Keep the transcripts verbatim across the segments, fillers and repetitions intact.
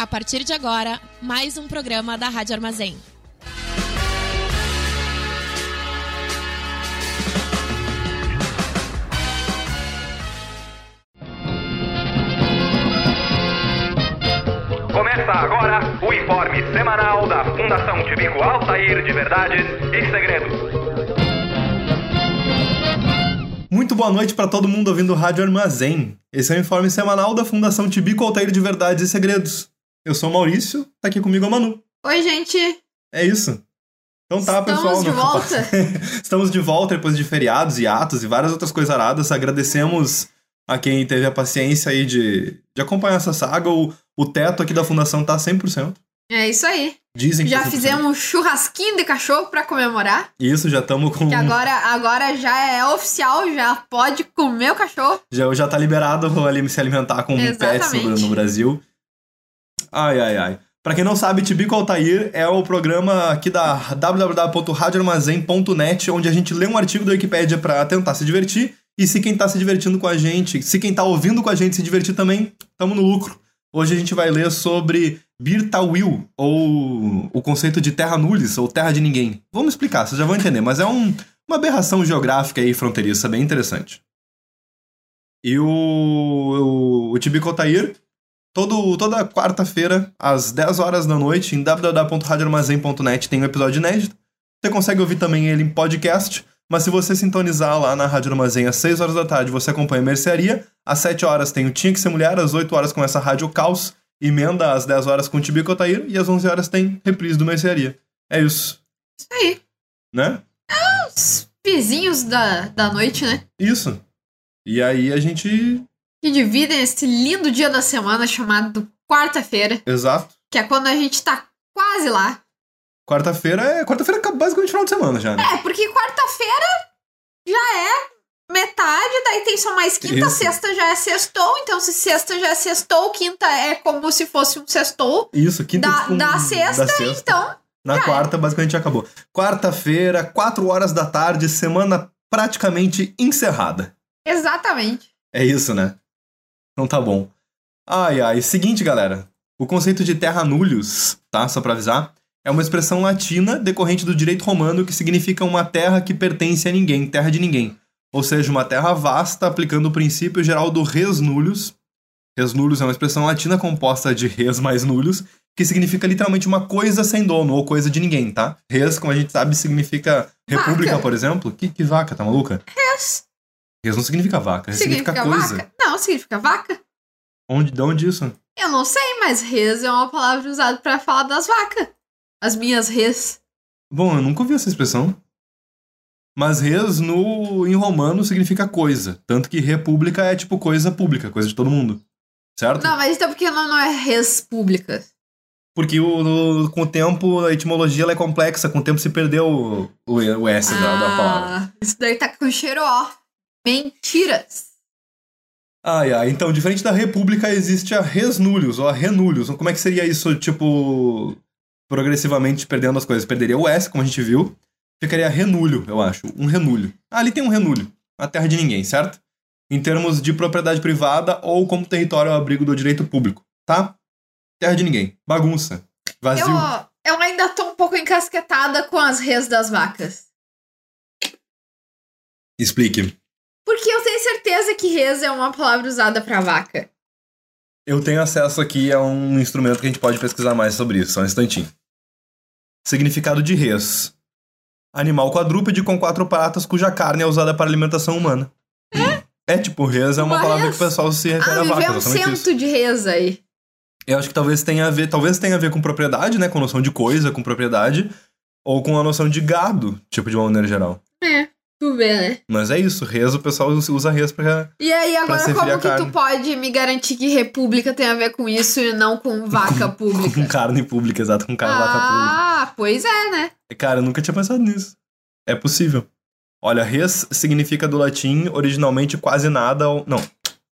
A partir de agora, mais um programa da Rádio Armazém. Começa agora o informe semanal da Fundação Tibico Altair de Verdades e Segredos. Muito boa noite para todo mundo ouvindo Rádio Armazém. Esse é o informe semanal da Fundação Tibico Altair de Verdades e Segredos. Eu sou o Maurício, tá aqui comigo a Manu. Oi, gente. É isso. Então tá, Estamos pessoal. de volta. Estamos de volta depois de feriados e atos e várias outras coisas aradas. Agradecemos a quem teve a paciência aí de, de acompanhar essa saga. O, o teto aqui da Fundação tá cem por cento. É isso aí. Dizem que já tá cem por cento. fizemos um churrasquinho de cachorro pra comemorar. Isso, já estamos com... Que agora, agora já é oficial, já pode comer o cachorro. Já, já tá liberado ali se alimentar com pets no, no Brasil. Ai, ai, ai. Pra quem não sabe, Tibico Altair é o programa aqui da w w w ponto rádio armazém ponto net, onde a gente lê um artigo da Wikipédia pra tentar se divertir. E se quem tá se divertindo com a gente, se quem tá ouvindo com a gente se divertir também, tamo no lucro. Hoje a gente vai ler sobre Bir Tawil, ou o conceito de terra nullis, ou terra de ninguém. Vamos explicar, vocês já vão entender, mas é um, uma aberração geográfica aí fronteiriça, bem interessante. E o, o, o Tibico Altair, todo, toda quarta-feira, às dez horas da noite, em w w w ponto rádio armazém ponto net tem um episódio inédito. Você consegue ouvir também ele em podcast, mas se você sintonizar lá na Rádio Armazém às seis horas da tarde, você acompanha a Mercearia. Às sete horas tem o Tinha Que Ser Mulher, às oito horas começa a Rádio Caos, emenda às dez horas com o Tibico Altair, e às onze horas tem reprise do Mercearia. É isso. Isso aí. Né? É os vizinhos da, da noite, né? Isso. E aí a gente... Que dividem esse lindo dia da semana chamado quarta-feira. Exato. Que é quando a gente tá quase lá. Quarta-feira é... Quarta-feira é basicamente final de semana já, né? É, porque quarta-feira já é metade, daí tem só mais quinta, Isso. Sexta já é sextou, então se sexta já é sextou, quinta é como se fosse um sextou. Isso, quinta da, com... da, sexta, da sexta, então... Na quarta, basicamente, já acabou. Quarta-feira, quatro horas da tarde, semana praticamente encerrada. Exatamente. É isso, né? Então tá bom. Ai, ai. Seguinte, galera. O conceito de terra nullius, tá? Só pra avisar, é uma expressão latina decorrente do direito romano que significa uma terra que pertence a ninguém, terra de ninguém. Ou seja, uma terra vasta, aplicando o princípio geral do res nullius. Res nullius é uma expressão latina composta de res mais nullius, que significa literalmente uma coisa sem dono, ou coisa de ninguém, tá? Res, como a gente sabe, significa república, vaca. Por exemplo. Que, que vaca, tá maluca? Res. Res não significa vaca, res significa, Significa coisa. vaca? Não, significa vaca. Onde, de onde isso? Eu não sei, mas res é uma palavra usada pra falar das vacas. As minhas res. Bom, eu nunca ouvi essa expressão. Mas res no, em romano significa coisa. Tanto que república é tipo coisa pública, coisa de todo mundo. Certo? Não, mas então por que não, não é res pública? Porque o, no, com o tempo a etimologia ela é complexa, com o tempo se perdeu o, o, o S ah, da, da palavra. Isso daí tá com cheiro, ó. Mentiras. Ai, ai. Então, diferente da república, existe a res nullius, ou a renullius. Como é que seria isso, tipo, progressivamente perdendo as coisas? Perderia o S, como a gente viu. Ficaria renúlio, eu acho. Um renúlio. Ah, ali tem um renúlio. A terra de ninguém, certo? Em termos de propriedade privada ou como território ao abrigo do direito público, tá? Terra de ninguém. Bagunça. Vazio. Eu, eu ainda tô um pouco encasquetada com as res das vacas. Explique. Porque eu tenho certeza que res é uma palavra usada pra vaca. Eu tenho acesso aqui a um instrumento que a gente pode pesquisar mais sobre isso. Só um instantinho. Significado de res. Animal quadrúpede com quatro patas cuja carne é usada para alimentação humana. É, é tipo, res é uma, uma palavra res? Que o pessoal se refere ah, a vaca. Ah, um cento de res aí. Eu acho que talvez tenha a ver, talvez tenha a ver com propriedade, né? Com noção de coisa, com propriedade. Ou com a noção de gado, tipo, de uma maneira geral. É, tu vê, né? Mas é isso, res, o pessoal usa res pra. E aí, agora como que carne. tu pode me garantir que república tem a ver com isso e não com vaca pública? Com carne pública, exato, com carne ah, vaca pública. Ah, pois é, né? Cara, eu nunca tinha pensado nisso. É possível. Olha, res significa do latim originalmente quase nada ou... Não.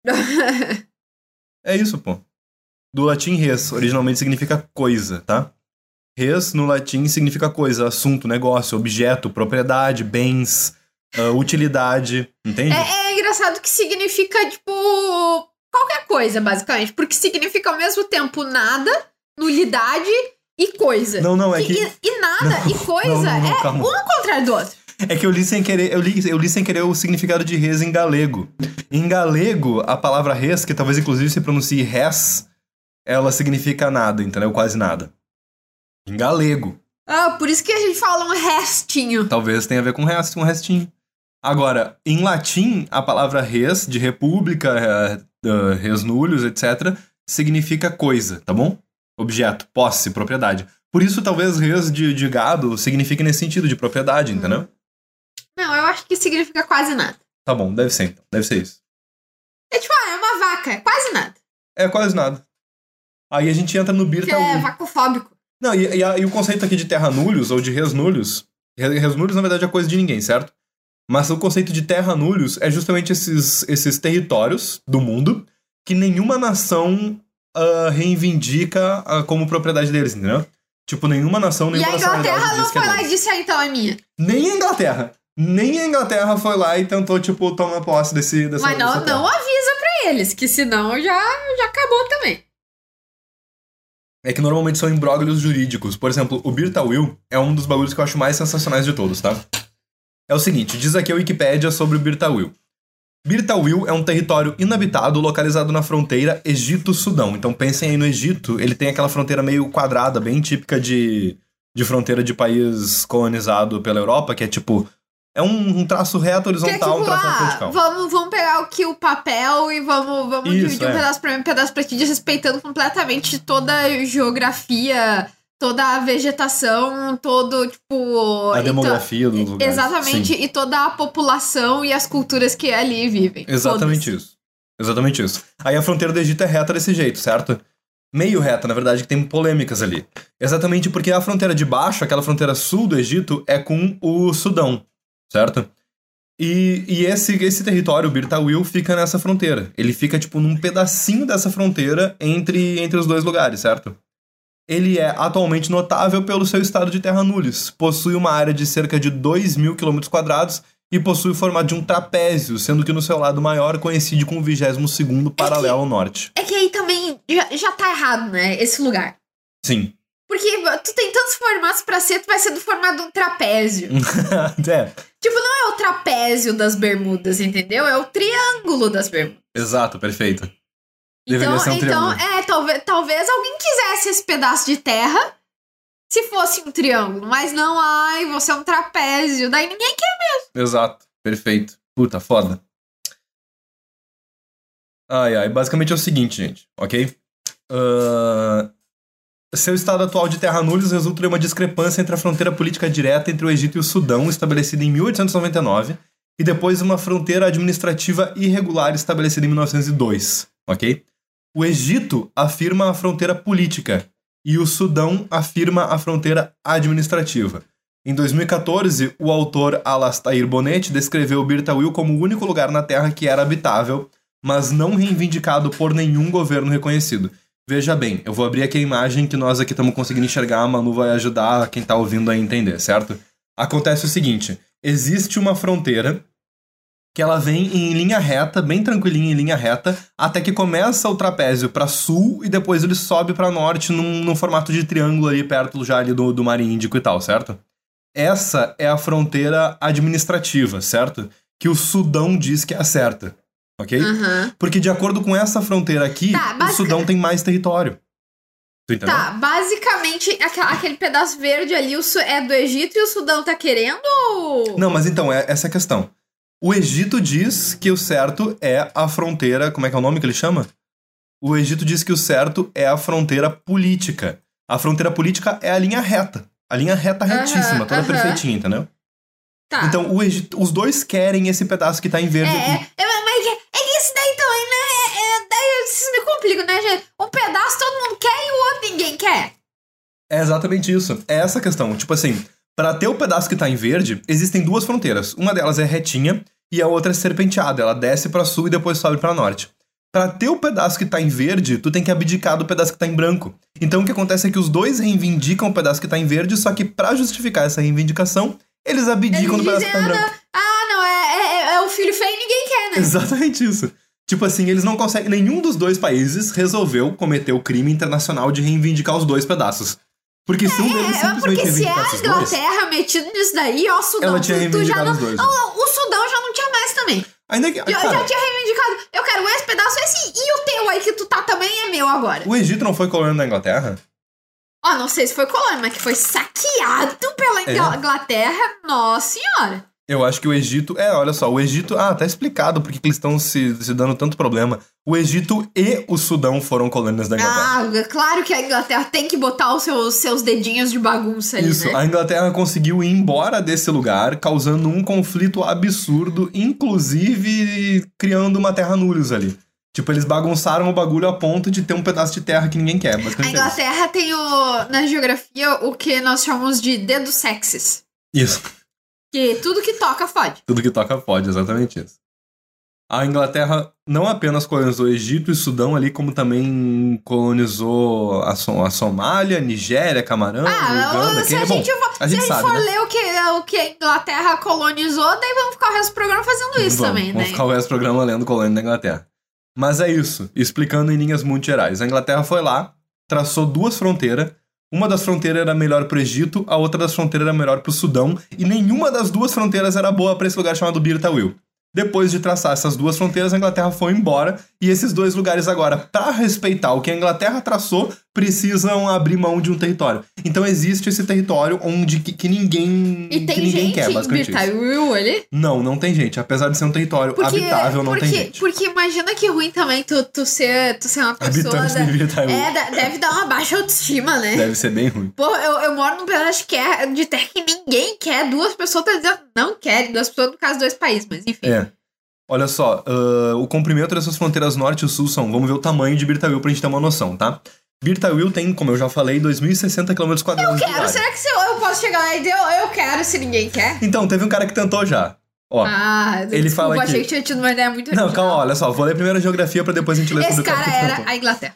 É isso, pô. Do latim res, originalmente significa coisa, tá? Res, no latim, significa coisa, assunto, negócio, objeto, propriedade, bens, uh, utilidade, entende? É, é engraçado que significa, tipo, qualquer coisa, basicamente. Porque significa ao mesmo tempo nada nulidade e coisa. Não, não, é que... E, e nada não, e coisa não, não, não, é calma. Um contrário do outro. É que eu li sem querer, eu li, eu li sem querer o significado de res em galego. Em galego, a palavra res, que talvez inclusive se pronuncie res, ela significa nada, entendeu? Quase nada. Em galego. Ah, por isso que a gente fala um restinho. Talvez tenha a ver com resto, um restinho. Agora, em latim, a palavra res, de república, uh, res nullius, etcétera, significa coisa, tá bom? Objeto, posse, propriedade. Por isso, talvez res de, de gado signifique nesse sentido, de propriedade, hum. entendeu? Não, eu acho que significa quase nada. Tá bom, deve ser então. Deve ser isso. É tipo, ah, é uma vaca, é quase nada. É quase nada. Aí a gente entra no birta... É vacofóbico. Não, e, e, e o conceito aqui de terra nullius, ou de res nullius... Res nullius, na verdade, é coisa de ninguém, certo? Mas o conceito de terra nullius é justamente esses, esses territórios do mundo que nenhuma nação uh, reivindica uh, como propriedade deles, entendeu? Tipo, nenhuma nação, nenhuma nacionalidade diz que é deles. E a Inglaterra não foi lá e disse, ah, então é minha. Nem a Inglaterra. Nem a Inglaterra foi lá e tentou, tipo, tomar posse desse, dessa Mas não, dessa não avisa pra eles, que senão já, já acabou também. É que normalmente são imbróglios jurídicos. Por exemplo, o Birta Will é um dos bagulhos que eu acho mais sensacionais de todos, tá? É o seguinte, diz aqui a Wikipédia sobre o Birta Will. Birta Will é um território inabitado localizado na fronteira Egito-Sudão. Então pensem aí no Egito, ele tem aquela fronteira meio quadrada, bem típica de, de fronteira de país colonizado pela Europa, que é tipo... É um, um traço reto horizontal, que é tipo, um traço ah, vertical. Vamos, vamos pegar aqui o papel e vamos, vamos Isso, dividir é. um pedaço pra mim, um pedaço pra ti, respeitando completamente toda a geografia, toda a vegetação, todo, tipo... A demografia dos lugares. Exatamente, sim. E toda a população e as culturas que ali vivem. Exatamente todas. isso. Exatamente isso. Aí a fronteira do Egito é reta desse jeito, certo? Meio reta, na verdade, que tem polêmicas ali. Exatamente porque a fronteira de baixo, aquela fronteira sul do Egito, é com o Sudão. Certo? E, e esse, esse território, o Birta Will, fica nessa fronteira. Ele fica, tipo, num pedacinho dessa fronteira entre, entre os dois lugares, certo? Ele é atualmente notável pelo seu estado de terra nullius. Possui uma área de cerca de dois mil quilômetros quadrados e possui o formato de um trapézio, sendo que no seu lado maior coincide com o vigésimo segundo paralelo ao norte. É que aí também já, já tá errado, né? Esse lugar. Sim. Porque tu tem tantos formatos pra ser, tu vai ser do formato de um trapézio. É. Tipo, não é o trapézio das Bermudas, entendeu? É o triângulo das Bermudas. Exato, perfeito. Deveria então, ser um então triângulo. é, talvez, talvez alguém quisesse esse pedaço de terra se fosse um triângulo. Mas não, ai, você é um trapézio. Daí ninguém quer mesmo. Exato, perfeito. Puta, foda. Ai, ai, basicamente é o seguinte, gente, ok? Ahn... Uh... Seu estado atual de terra nullius resulta de uma discrepância entre a fronteira política direta entre o Egito e o Sudão, estabelecida em mil oitocentos e noventa e nove, e depois uma fronteira administrativa irregular estabelecida em mil novecentos e dois, ok? O Egito afirma a fronteira política e o Sudão afirma a fronteira administrativa. Em dois mil e catorze, o autor Alastair Bonnet descreveu o Birta Will como o único lugar na Terra que era habitável, mas não reivindicado por nenhum governo reconhecido. Veja bem, eu vou abrir aqui a imagem que nós aqui estamos conseguindo enxergar, a Manu vai ajudar quem está ouvindo a entender, certo? Acontece o seguinte, existe uma fronteira que ela vem em linha reta, bem tranquilinha em linha reta, até que começa o trapézio para sul e depois ele sobe para norte num, num formato de triângulo ali perto já ali do, do Mar Índico e tal, certo? Essa é a fronteira administrativa, certo? Que o Sudão diz que é a certa. Ok? Uhum. Porque de acordo com essa fronteira aqui, tá, basic... o Sudão tem mais território. Tu entendeu? Tá, basicamente, aquele pedaço verde ali é do Egito e o Sudão tá querendo ou... Não, mas então, é essa a questão. O Egito diz que o certo é a fronteira... Como é que é o nome que ele chama? O Egito diz que o certo é a fronteira política. A fronteira política é a linha reta. A linha reta retíssima, uhum, toda uhum. perfeitinha, entendeu? Tá. Então, o Egito, os dois querem esse pedaço que tá em verde é, aqui. É, mas é, é que isso daí também, né? É, é, daí isso me complica, né, gente? Um pedaço todo mundo quer e o outro ninguém quer. É exatamente isso. É essa a questão. Tipo assim, pra ter o pedaço que tá em verde, existem duas fronteiras. Uma delas é retinha e a outra é serpenteada. Ela desce pra sul e depois sobe pra norte. Pra ter o pedaço que tá em verde, tu tem que abdicar do pedaço que tá em branco. Então o que acontece é que os dois reivindicam o pedaço que tá em verde, só que pra justificar essa reivindicação, eles abdicam Eles do pedaço que tá em branco. Ah, não, é, é, é o filho feio e ninguém quer, né? Exatamente isso. Tipo assim, eles não conseguem... Nenhum dos dois países resolveu cometer o crime internacional de reivindicar os dois pedaços. Porque se um deles É, simplesmente porque se é a reivindicasse os dois... Inglaterra metida nisso daí, ó, Sudão, Ela tinha tu, tu já reivindicado não... os dois, né? O, o Sudão já não tinha mais também. Ainda que, Eu cara, já tinha reivindicado. Eu quero esse pedaço, esse e o teu aí que tu tá também é meu agora. o Egito não foi colônia da Inglaterra? Ó, não sei se foi colônia, mas que foi saqueado pela É. Inglaterra. Nossa senhora. Eu acho que o Egito... É, olha só, o Egito... Ah, tá explicado porque que eles estão se, se dando tanto problema. O Egito e o Sudão foram colônias da Inglaterra. Ah, claro que a Inglaterra tem que botar os seus, seus dedinhos de bagunça ali, Isso, né? a Inglaterra conseguiu ir embora desse lugar, causando um conflito absurdo, inclusive criando uma terra nullius ali. Tipo, eles bagunçaram o bagulho a ponto de ter um pedaço de terra que ninguém quer. A basicamente é Inglaterra tem o, na geografia o que nós chamamos de dedos sexys. Isso. Que tudo que toca fode. Tudo que toca pode, exatamente isso. A Inglaterra não apenas colonizou Egito e Sudão ali, como também colonizou a, Som a Somália, Nigéria, Camarão, Ah, Uganda. se Quem a é bom? gente, for, a gente se sabe, for né? ler o que, o que a Inglaterra colonizou, daí vamos ficar o resto do programa fazendo isso vamos, também, vamos né? ficar o resto do programa lendo colônia da Inglaterra. Mas é isso, explicando em linhas muito gerais. A Inglaterra foi lá, traçou duas fronteiras. Uma das fronteiras era melhor pro Egito, a outra das fronteiras era melhor pro Sudão, e nenhuma das duas fronteiras era boa pra esse lugar chamado Birtawil. Depois de traçar essas duas fronteiras, a Inglaterra foi embora, e esses dois lugares agora, pra respeitar o que a Inglaterra traçou, precisam abrir mão de um território. Então existe esse território onde que, que ninguém, E tem que ninguém gente quer, em basicamente isso. Birtawil ali? Não, não tem gente. Apesar de ser um território Porque, habitável, não porque, tem gente. porque imagina que ruim também tu, tu, ser, tu ser uma pessoa... Habitantes Da, de Birtawil. é, da- deve dar uma baixa autoestima, né? Deve ser bem ruim. Pô, eu, eu moro num pedaço que é de terra que ninguém quer. Duas pessoas estão dizendo não querem. Duas pessoas, no caso, dois países, mas enfim. É. Olha só, uh, o comprimento dessas fronteiras norte e sul são... Vamos ver o tamanho de Birtawil pra gente ter uma noção, tá? Birtawil tem, como eu já falei, dois mil e sessenta quilômetros quadrados. Eu quero. Será que se eu, eu posso chegar lá e dizer eu, eu quero se ninguém quer? Então, teve um cara que tentou já. Ó, Ah, ele desculpa, fala achei aqui. que tinha tido uma ideia muito Não, original. calma, olha só. Vou ler primeiro a geografia pra depois a gente ler Esse sobre o cara cara que era tentou. a Inglaterra.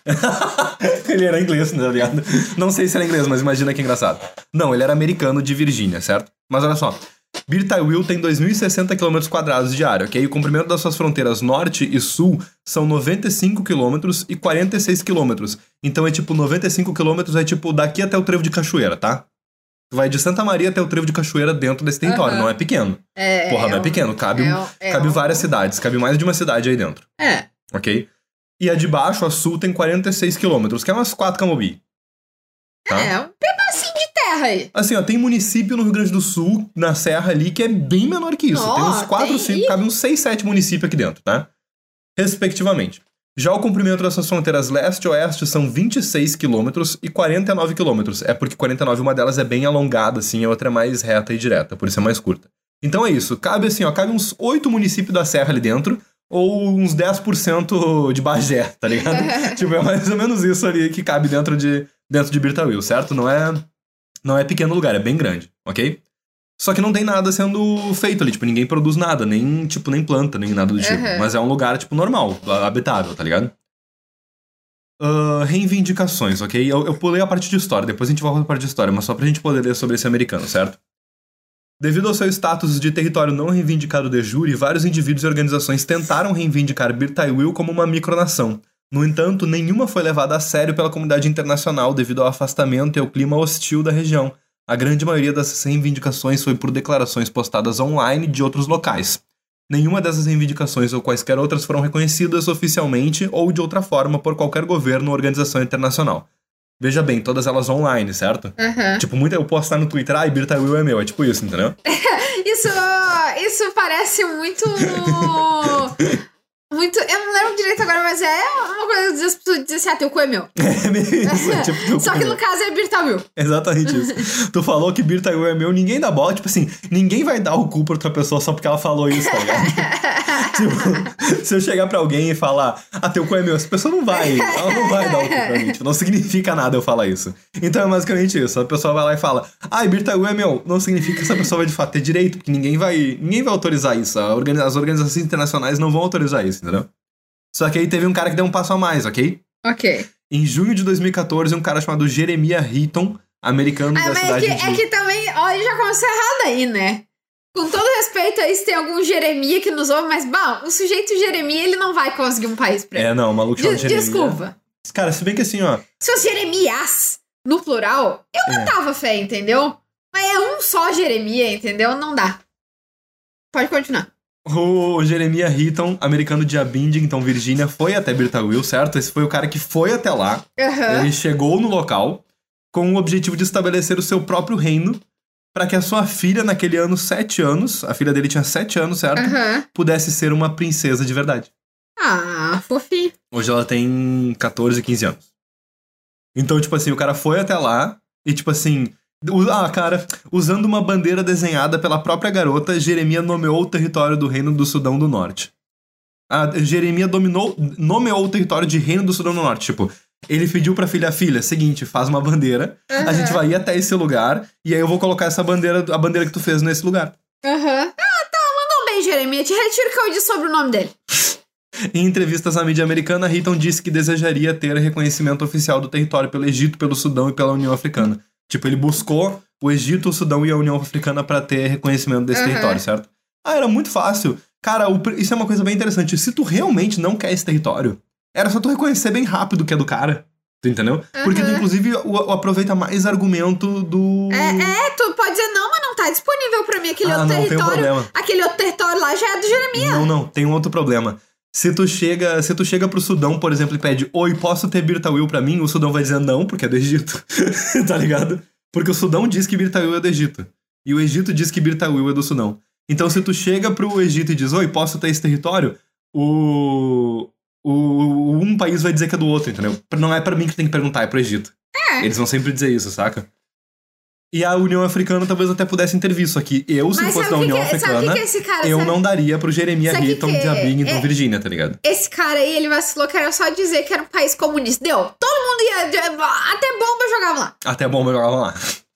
Ele era inglês, tá ligado? Não sei se era inglês, mas imagina que engraçado. Não, ele era americano de Virgínia, certo? Mas olha só. Birtawil tem dois mil e sessenta quilômetros quadrados de área, ok? O comprimento das suas fronteiras norte e sul são noventa e cinco quilômetros e quarenta e seis quilômetros. Então é tipo, noventa e cinco quilômetros é tipo daqui até o Trevo de Cachoeira, tá? Tu vai de Santa Maria até o Trevo de Cachoeira dentro desse território, Aham. não é pequeno. É, Porra, é não é um- pequeno, cabe, é um- um- é cabe um- várias cidades, cabe mais de uma cidade aí dentro, É. ok? E a de baixo, a sul, tem quarenta e seis quilômetros, que é umas quatro Camobi. Tá? É, um pedacinho de terra aí. Assim, ó, tem município no Rio Grande do Sul, na Serra ali, que é bem menor que isso. Ó, tem uns quatro, tem? cinco, cabe uns seis, sete municípios aqui dentro, tá? Respectivamente. Já o comprimento dessas fronteiras leste e oeste são vinte e seis quilômetros e quarenta e nove quilômetros. É porque quarenta e nove, uma delas é bem alongada, assim, a outra é mais reta e direta, por isso é mais curta. Então é isso, cabe assim, ó, cabe uns oito municípios da Serra ali dentro, ou uns dez por cento de Bagé, tá ligado? Tipo, é mais ou menos isso ali que cabe dentro de, dentro de Birtawil, certo? Não é, não é pequeno lugar, é bem grande, ok? Só que não tem nada sendo feito ali, tipo, ninguém produz nada, nem, tipo, nem planta, nem nada do tipo. Uhum. Mas é um lugar, tipo, normal, habitável, tá ligado? Uh, reivindicações, ok? Eu, eu pulei a parte de história, depois a gente volta pra parte de história, mas só pra gente poder ler sobre esse americano, certo? Devido ao seu status de território não reivindicado de jure, vários indivíduos e organizações tentaram reivindicar Birtawil como uma micronação. No entanto, nenhuma foi levada a sério pela comunidade internacional devido ao afastamento e ao clima hostil da região. A grande maioria dessas reivindicações foi por declarações postadas online de outros locais. Nenhuma dessas reivindicações ou quaisquer outras foram reconhecidas oficialmente ou de outra forma por qualquer governo ou organização internacional. Veja bem, todas elas online, certo? Aham. Tipo, muito eu postar no Twitter, ah, Birtawil é meu, é tipo isso, entendeu? Isso, isso parece muito... muito... Eu não lembro direito agora, mas é uma coisa das pessoas dizerem assim, ah, teu cu é meu. É meio isso, é tipo... Só que no caso é Birtawil. Exatamente isso. Tu falou que Birtawil é meu, ninguém dá bola. Tipo assim, ninguém vai dar o cu pra outra pessoa só porque ela falou isso, tá ligado? Tipo, se eu chegar pra alguém e falar, ah, teu cu é meu, essa pessoa não vai, ela não vai dar o cu pra mim. Tipo, não significa nada eu falar isso. Então é basicamente isso. A pessoa vai lá e fala, ah, Birtawil é meu. Não significa que essa pessoa vai de fato ter direito, porque ninguém vai, ninguém vai autorizar isso. A organiza- As organizações internacionais não vão autorizar isso, entendeu? Só que aí teve um cara que deu um passo a mais, ok? Ok. Em junho de dois mil e catorze, um cara chamado Jeremiah Hitton, americano Ah, da mas é cidade que, de... é que também, ó, já começou errado aí, né? Com todo respeito aí, se tem algum Jeremias que nos ouve, mas, bom, o sujeito Jeremias, ele não vai conseguir um país pra ele. É, não, o maluco chama de Jeremias. Desculpa. Cara, se bem que assim, ó... Se fosse Jeremias, no plural, eu botava é. fé, entendeu? Mas é um só Jeremias, entendeu? Não dá. Pode continuar. O Jeremias Heaton, americano de Abingdon, Virgínia, foi até Birtawheel, certo? Esse foi o cara que foi até lá. Uhum. Ele chegou no local com o objetivo de estabelecer o seu próprio reino para que a sua filha, naquele ano, sete anos, a filha dele tinha sete anos, certo? Uhum. Pudesse ser uma princesa de verdade. Ah, fofinho. Hoje ela tem catorze, quinze anos. Então, tipo assim, o cara foi até lá e, tipo assim... Ah, cara, usando uma bandeira desenhada pela própria garota, Jeremias nomeou o território do Reino do Sudão do Norte. Ah, Jeremias dominou, nomeou o território de Reino do Sudão do Norte. Tipo, ele pediu pra filha, filha, seguinte, faz uma bandeira, uhum. a gente vai ir até esse lugar, e aí eu vou colocar essa bandeira, a bandeira que tu fez nesse lugar. Aham. Uhum. Ah, tá, mandou bem, Jeremias. Te retiro o que eu disse sobre o nome dele. Em entrevistas à mídia americana, Heaton disse que desejaria ter reconhecimento oficial do território pelo Egito, pelo Sudão e pela União Africana. Tipo, ele buscou o Egito, o Sudão e a União Africana pra ter reconhecimento desse uhum. território, certo? Ah, era muito fácil. Cara, o, isso é uma coisa bem interessante. Se tu realmente não quer esse território, era só tu reconhecer bem rápido que é do cara. Tu entendeu? Uhum. Porque tu, inclusive, o, o aproveita mais argumento do... É, é, tu pode dizer, não, mas não tá disponível pra mim aquele ah, outro não, território. Tem um problema. Aquele outro território lá já é do Jeremias. Não, não, tem um outro problema. Se tu chega, se tu chega pro Sudão, por exemplo, e pede, oi, posso ter Birtawheel pra mim? O Sudão vai dizer não, porque é do Egito. Tá ligado? Porque o Sudão diz que Birtawheel é do Egito. E o Egito diz que Birtawheel é do Sudão. Então, se tu chega pro Egito e diz, oi, posso ter esse território? O... o... Um país vai dizer que é do outro, entendeu? Não é pra mim que tem que perguntar, é pro Egito. É. Eles vão sempre dizer isso, saca? E a União Africana talvez até pudesse intervir. Só que eu, se Mas fosse da União que, Africana, que que cara, eu sabe? não daria pro Jeremias Heaton de Abingdon, é, Virgínia, tá ligado? Esse cara aí, ele vacilou que era só dizer que era um país comunista. Deu. Todo mundo ia... Até bomba jogava lá. Até bomba jogava lá.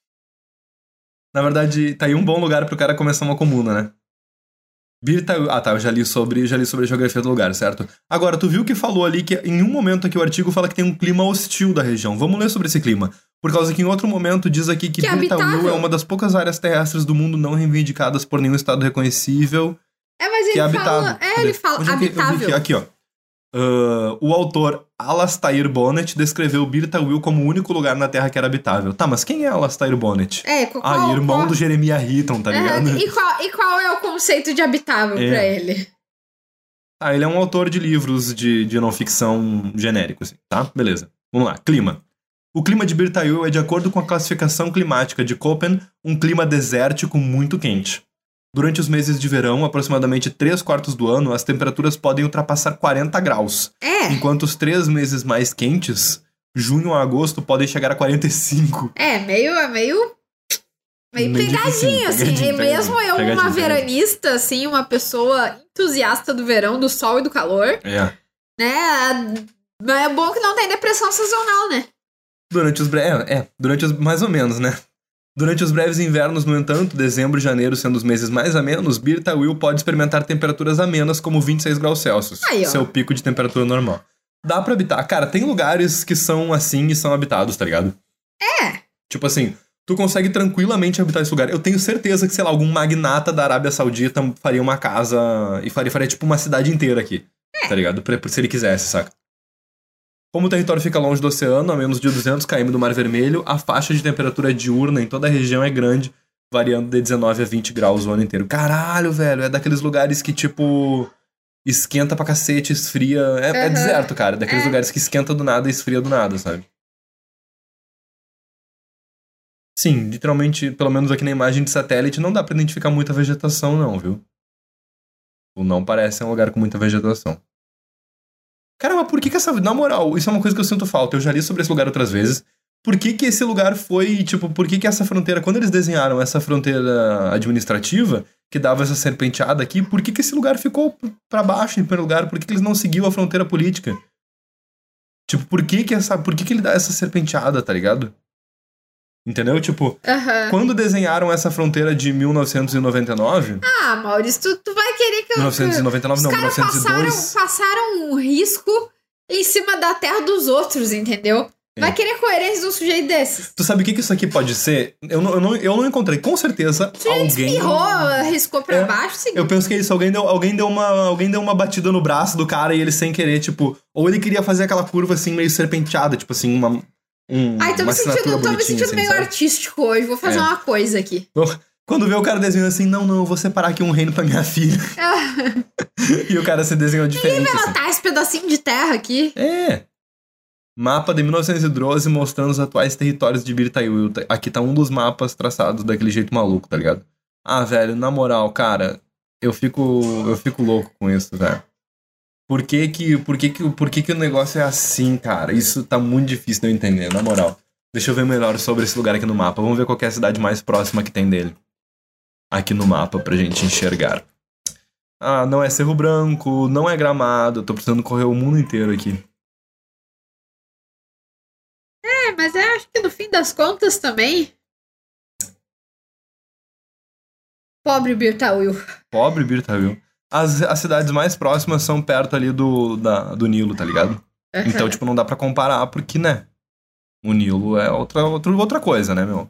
Na verdade, tá aí um bom lugar pro cara começar uma comuna, né? Birtawheel... Ah, tá, eu já li sobre, já li sobre a geografia do lugar, certo? Agora, tu viu que falou ali que em um momento aqui o artigo fala que tem um clima hostil da região. Vamos ler sobre esse clima. Por causa que em outro momento diz aqui que, que Birtawheel é uma das poucas áreas terrestres do mundo não reivindicadas por nenhum estado reconhecível. É, mas ele que é fala... habitável. É, ele fala Onde habitável. Aqui, aqui, ó. Uh, o autor Alastair Bonnet descreveu Birtawheel como o único lugar na Terra que era habitável. Tá, mas quem é Alastair Bonnet? É, qual, Ah, irmão qual... do Jeremias Heaton, tá ligado? É, e, qual, e qual é o conceito de habitável é. pra ele? Ah, ele é um autor de livros de, de não-ficção genérico, assim, tá? Beleza. Vamos lá. Clima. O clima de Birtawheel é, de acordo com a classificação climática de Köppen, um clima desértico muito quente. Durante os meses de verão, aproximadamente três quartos do ano, as temperaturas podem ultrapassar quarenta graus. É. Enquanto os três meses mais quentes, junho a agosto, podem chegar a quarenta e cinco. É, meio... É meio... Meio, meio pegadinho, assim. Pegadinho, e mesmo pegadinho, eu, pegadinho, uma veranista, assim, uma pessoa entusiasta do verão, do sol e do calor. É. Né? É bom que não tem depressão sazonal, né? Durante os breves... É, durante os... Mais ou menos, né? Durante os breves invernos, no entanto, dezembro e janeiro sendo os meses mais amenos, Birtawheel pode experimentar temperaturas amenas como vinte e seis graus Celsius. Aí, ó. Seu pico de temperatura normal. Dá pra habitar. Cara, tem lugares que são assim e são habitados, tá ligado? É. Tipo assim, tu consegue tranquilamente habitar esse lugar. Eu tenho certeza que, sei lá, algum magnata da Arábia Saudita faria uma casa e faria, faria tipo uma cidade inteira aqui. É. Tá ligado? Se ele quisesse, saca? Como o território fica longe do oceano, a menos de duzentos quilômetros do Mar Vermelho, a faixa de temperatura diurna em toda a região é grande, variando de dezenove a vinte graus o ano inteiro. Caralho, velho, é daqueles lugares que, tipo, esquenta pra cacete, esfria... É, uhum. é deserto, cara, é daqueles é. lugares que esquenta do nada e esfria do nada, sabe? Sim, literalmente, pelo menos aqui na imagem de satélite, não dá pra identificar muita vegetação não, viu? Não parece um lugar com muita vegetação. Caramba, por que que essa... Na moral, isso é uma coisa que eu sinto falta. Eu já li sobre esse lugar outras vezes. Por que que esse lugar foi... Tipo, por que que essa fronteira... Quando eles desenharam essa fronteira administrativa, que dava essa serpenteada aqui, por que que esse lugar ficou pra baixo em primeiro lugar? Por que que eles não seguiu a fronteira política? Tipo, por que que essa... Por que que ele dá essa serpenteada, tá ligado? Entendeu? Tipo, uhum. quando desenharam essa fronteira de mil novecentos e noventa e nove... Ah, Maurício, tu, tu vai querer que... mil novecentos e noventa e nove, os não, mil novecentos e dois... Passaram, passaram um risco em cima da terra dos outros, entendeu? Vai querer coerência de um sujeito desses. Tu sabe o que, que isso aqui pode ser? Eu não, eu não, eu não encontrei. Com certeza, Se alguém... espirrou, arriscou pra É, baixo, seguiu. Eu penso que é isso. Alguém deu, alguém, deu uma, alguém deu uma batida no braço do cara e ele sem querer, tipo... Ou ele queria fazer aquela curva, assim, meio serpenteada. Tipo assim, uma... Um, Ai, tô me uma sentindo, assinatura tô me bonitinha, sentindo assim, meio sabe? artístico hoje. Vou fazer É. uma coisa aqui. Quando vê o cara desenhando assim, não, não, eu vou separar aqui um reino pra minha filha. E o cara se desenhou diferente, Ninguém vai assim. notar esse pedacinho de terra aqui. É. Mapa de mil novecentos e doze mostrando os atuais territórios de Bir Taiwil. Aqui tá um dos mapas traçados daquele jeito maluco, tá ligado? Ah, velho, na moral, cara, eu fico, eu fico louco com isso, velho. Por que que, por que que, por que que o negócio é assim, cara? Isso tá muito difícil de eu entender, na moral. Deixa eu ver melhor sobre esse lugar aqui no mapa. Vamos ver qual que é a cidade mais próxima que tem dele. Aqui no mapa, pra gente enxergar. Ah, não é Cerro Branco, não é Gramado. Eu tô precisando correr o mundo inteiro aqui. É, mas eu acho que no fim das contas também... Pobre Bir Taiwil. Pobre Bir Taiwil. As, as cidades mais próximas são perto ali do, da, do Nilo, tá ligado? Então, tipo, não dá pra comparar, porque, né? O Nilo é outra, outra, outra coisa, né, meu?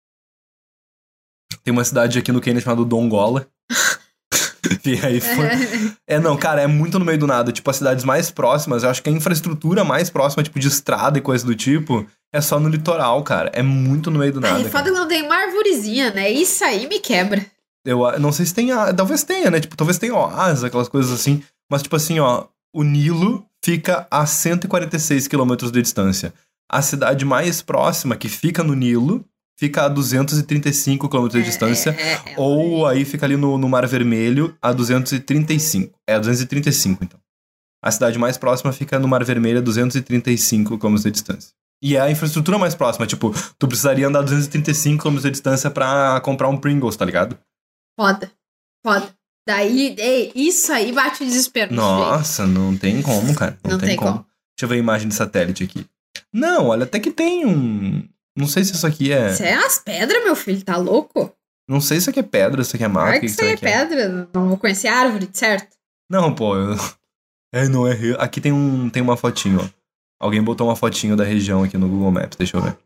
Tem uma cidade aqui no Quênia chamada Dongola. E aí foi... É, não, cara, é muito no meio do nada. Tipo, as cidades mais próximas, eu acho que a infraestrutura mais próxima, tipo, de estrada e coisa do tipo, é só no litoral, cara. É muito no meio do nada. Ai, foda que não tem uma arvorezinha, né? Isso aí me quebra. Eu não sei se tem... Talvez tenha, né? Tipo, talvez tenha oásis, aquelas coisas assim. Mas, tipo assim, ó... O Nilo fica a cento e quarenta e seis quilômetros de distância. A cidade mais próxima, que fica no Nilo, fica a duzentos e trinta e cinco quilômetros de distância. É, é, é, ou aí fica ali no, no Mar Vermelho, a duzentos e trinta e cinco. É, a duzentos e trinta e cinco, então. A cidade mais próxima fica no Mar Vermelho, a duzentos e trinta e cinco quilômetros de distância. E é a infraestrutura mais próxima. Tipo, tu precisaria andar duzentos e trinta e cinco quilômetros de distância pra comprar um Pringles, tá ligado? Foda. Foda. Daí, ei, isso aí bate o desespero. Nossa, não tem como, cara. Não, Não tem, tem como. como. Deixa eu ver a imagem de satélite aqui. Não, olha, até que tem um... Não sei se isso aqui é... Isso é as pedras, meu filho, tá louco? Não sei se isso aqui é pedra, se isso aqui é mato. Claro o que que isso aí é será que é? pedra. Não vou conhecer a árvore, certo? Não, pô. Eu... É, não é... re- Aqui tem, um, tem uma fotinho, ó. Alguém botou uma fotinho da região aqui no Google Maps. Deixa eu ver.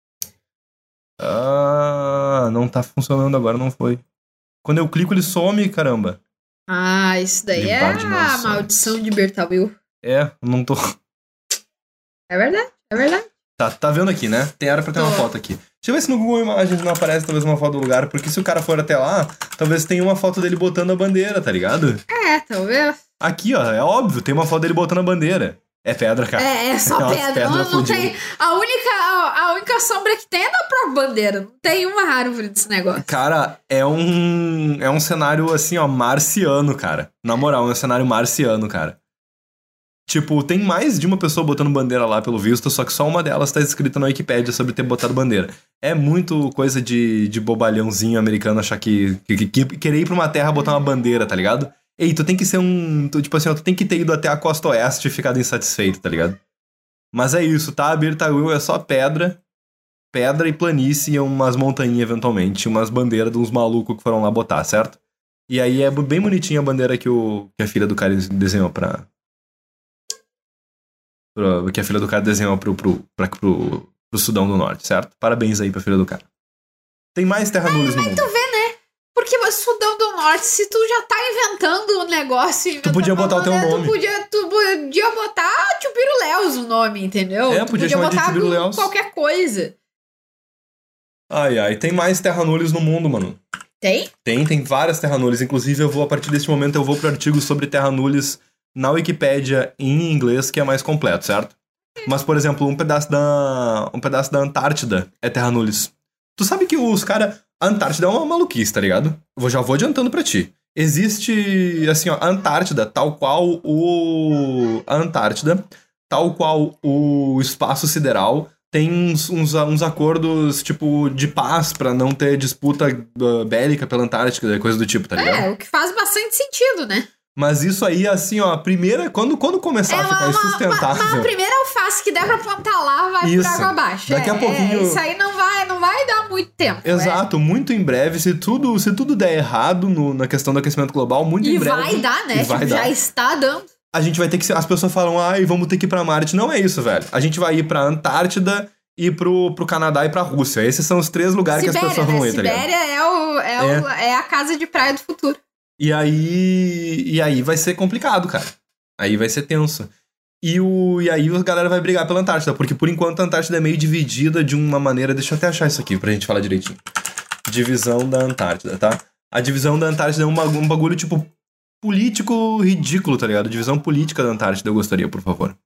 Ah, não tá funcionando agora, não foi. Quando eu clico, ele some, caramba. Ah, isso daí é Limpar de a noções. maldição de Bir Taiwil. É, não tô... É verdade, é verdade. Tá, tá vendo aqui, né? Tem área pra ter uma Tô. foto aqui. Deixa eu ver se no Google Imagens não aparece talvez uma foto do lugar, porque se o cara for até lá, talvez tenha uma foto dele botando a bandeira, tá ligado? É, talvez. Aqui, ó, é óbvio, tem uma foto dele botando a bandeira. É pedra, cara. É, é só É umas pedra. pedras Não, não fudidas. tem. A única, a, a única sombra que tem é da própria bandeira. Não tem uma árvore desse negócio. Cara, é um é um cenário assim, ó, marciano, cara. Na moral, é um cenário marciano, cara. Tipo, tem mais de uma pessoa botando bandeira lá, pelo visto, só que só uma delas tá escrita na Wikipédia sobre ter botado bandeira. É muito coisa de, de bobalhãozinho americano achar que, que, que querer ir pra uma terra botar uma bandeira, tá ligado? Ei, tu tem que ser um... Tu, tipo assim, ó, tu tem que ter ido até a costa oeste e ficado insatisfeito, tá ligado? Mas é isso, tá? Bir Taiwil é só pedra, pedra e planície e umas montanhas eventualmente, umas bandeiras de uns malucos que foram lá botar, certo? E aí é bem bonitinha a bandeira que, o, que a filha do cara desenhou pra... pra que a filha do cara desenhou pro, pro, pra, pro, pro Sudão do Norte, certo? Parabéns aí pra filha do cara. Tem mais terra nulis no mundo. Tu vê, né? Porque o Sudão do Norte, se tu já tá inventando um negócio... Tu podia botar o teu bandeira, nome. Tu podia, tu podia botar Tchubiruléus o nome, entendeu? É, Tu podia chamar de botar Tchubiruléus. qualquer coisa. Ai, ai, tem mais terra nulis no mundo, mano. Tem? Tem, tem várias terra nulis. Inclusive, eu vou, a partir deste momento, eu vou pro artigo sobre terra nulis na Wikipédia em inglês, que é mais completo, certo? Mas, por exemplo, um pedaço da um pedaço da Antártida é terra nulis. Tu sabe que os caras... A Antártida é uma maluquice, tá ligado? Eu já vou adiantando pra ti. Existe, assim, ó, a Antártida, tal qual o... A Antártida, tal qual o espaço sideral, tem uns, uns, uns acordos, tipo, de paz pra não ter disputa uh, bélica pela Antártida, coisa do tipo, tá ligado? É, o que faz bastante sentido, né? Mas isso aí, assim, ó, a primeira... Quando, quando começar É a ficar uma, uma, insustentável... uma, uma primeira alface que der pra plantar lá vai Isso. por água abaixo. Daqui a É, pouquinho- é, isso aí não vai, não vai dar muito tempo. Exato, muito em breve, se tudo, se tudo der errado no, na questão do aquecimento global, muito É. E em breve... vai dar, né? E vai Tipo, dar. já está dando. a gente vai ter que... As pessoas falam, ai, vamos ter que ir pra Marte. Não é isso, velho. A gente vai ir pra Antártida, ir pro, pro Canadá e pra Rússia. Esses são os três lugares Sibéria, que as pessoas vão né? ir, tá ligado? Sibéria é, o, é, é. O, é a casa de praia do futuro. E aí... E aí vai ser complicado, cara. Aí vai ser tenso. E, o, e aí a galera vai brigar pela Antártida, porque por enquanto a Antártida é meio dividida de uma maneira... Deixa eu até achar isso aqui pra gente falar direitinho. Divisão da Antártida, tá? A divisão da Antártida é um, um bagulho, tipo, político ridículo, tá ligado? Divisão política da Antártida, eu gostaria, por favor.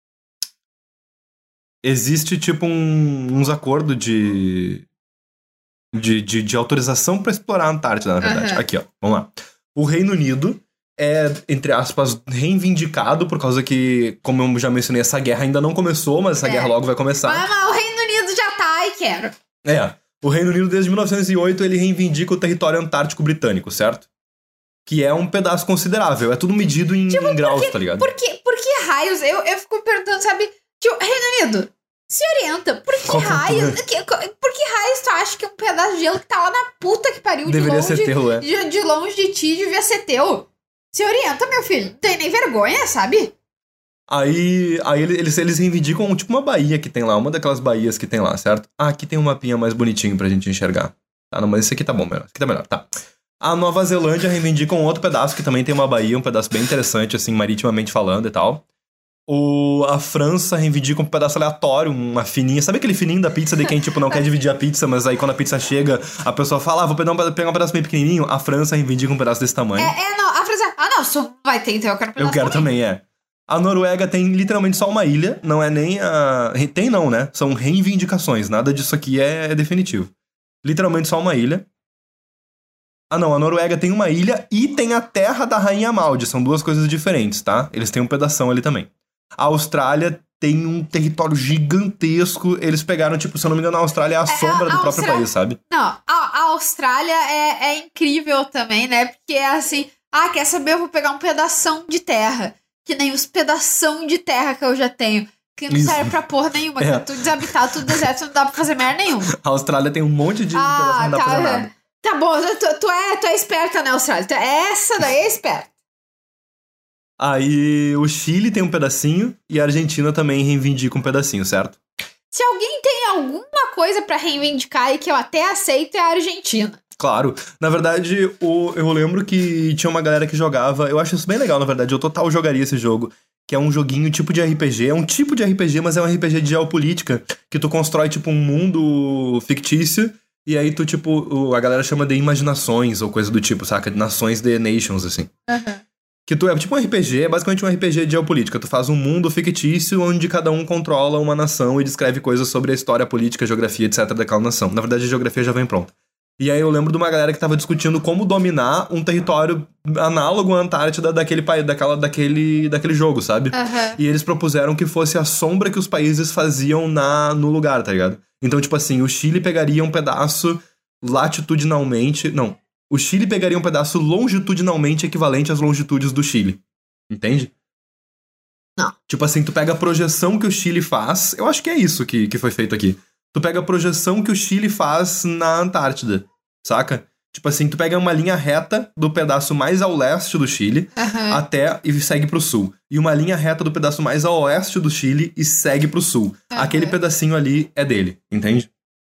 Existe, tipo, um, uns acordos de, de, de, de autorização pra explorar a Antártida, na verdade. Uhum. Aqui, ó, vamos lá. O Reino Unido... é, entre aspas, reivindicado, por causa que, como eu já mencionei, essa guerra ainda não começou, mas essa é. guerra logo vai começar. Mas, mas o Reino Unido já tá e quero. É, o Reino Unido desde mil novecentos e oito, ele reivindica o território antártico britânico, certo? Que é um pedaço considerável, é tudo medido em, tipo, em graus, porque, tá ligado? Por que, por que raios? Eu, eu fico perguntando, sabe? Tipo, Reino Unido, se orienta, por que raios? Que, por que raios tu acha que um pedaço de gelo que tá lá na puta que pariu Deveria de longe, ser teu, é. de, de longe de ti devia ser teu? Se orienta, meu filho. Não tem nem vergonha, sabe? Aí, aí eles, eles reivindicam tipo uma baía que tem lá, uma daquelas baías que tem lá, certo? Ah, aqui tem um mapinha mais bonitinho pra gente enxergar. Tá, não, mas esse aqui tá bom, melhor. Esse aqui tá melhor, tá. A Nova Zelândia reivindica um outro pedaço que também tem uma baía, um pedaço bem interessante, assim, maritimamente falando e tal. O, a França reivindica um pedaço aleatório, uma fininha. Sabe aquele fininho da pizza de quem, tipo, não quer dividir a pizza, mas aí quando a pizza chega, a pessoa fala, ah, vou pegar um, pegar um pedaço bem pequenininho? A França reivindica um pedaço desse tamanho. É, é não, a França... Ah, não, só vai ter, então eu quero um pedaço Eu quero também, também, é. A Noruega tem literalmente só uma ilha, não é nem a... Tem não, né? São reivindicações, nada disso aqui é definitivo. Literalmente só uma ilha. Ah, não, a Noruega tem uma ilha e tem a terra da Rainha Maud, são duas coisas diferentes, tá? Eles têm um pedação ali também. A Austrália tem um território gigantesco. Eles pegaram, tipo, se eu não me engano, a Austrália é a é, sombra a, a do próprio Austrália... país, sabe? Não, a, a Austrália é, é incrível também, né? Porque é assim, ah, quer saber? Eu vou pegar um pedação de terra. Que nem os pedação de terra que eu já tenho. Que não Isso. serve pra porra nenhuma. É. Que é tudo desabitado, tudo deserto, não dá pra fazer merda nenhuma. A Austrália tem um monte de ah, pedação, não dá tá, pra fazer nada. Tá bom, tu, tu, é, tu é esperta, né, Austrália? Tu, essa daí é esperta. Aí o Chile tem um pedacinho e a Argentina também reivindica um pedacinho, certo? Se alguém tem alguma coisa pra reivindicar e que eu até aceito, é a Argentina. Claro. Na verdade, o, eu lembro que tinha uma galera que jogava... Eu acho isso bem legal, na verdade. Eu total jogaria esse jogo. Que é um joguinho tipo de R P G. É um tipo de R P G, mas é um R P G de geopolítica. Que tu constrói, tipo, um mundo fictício. E aí tu, tipo... A galera chama de imaginações ou coisa do tipo, saca? Nações de nations, assim. Uhum. Que tu é tipo um R P G, é basicamente um R P G de geopolítica. Tu faz um mundo fictício onde cada um controla uma nação e descreve coisas sobre a história, política, geografia, etcétera daquela nação. Na verdade, a geografia já vem pronta. E aí eu lembro de uma galera que tava discutindo como dominar um território análogo à Antártida daquele, daquela, daquele, daquele jogo, sabe? Uhum. E eles propuseram que fosse a sombra que os países faziam na, no lugar, tá ligado? Então, tipo assim, o Chile pegaria um pedaço latitudinalmente... Não... O Chile pegaria um pedaço longitudinalmente equivalente às longitudes do Chile. Entende? Não. Tipo assim, tu pega a projeção que o Chile faz... Eu acho que é isso que, que foi feito aqui. Tu pega a projeção que o Chile faz na Antártida, saca? Tipo assim, tu pega uma linha reta do pedaço mais ao leste do Chile uhum. até e segue pro sul. E uma linha reta do pedaço mais ao oeste do Chile e segue pro sul. Uhum. Aquele pedacinho ali é dele, entende?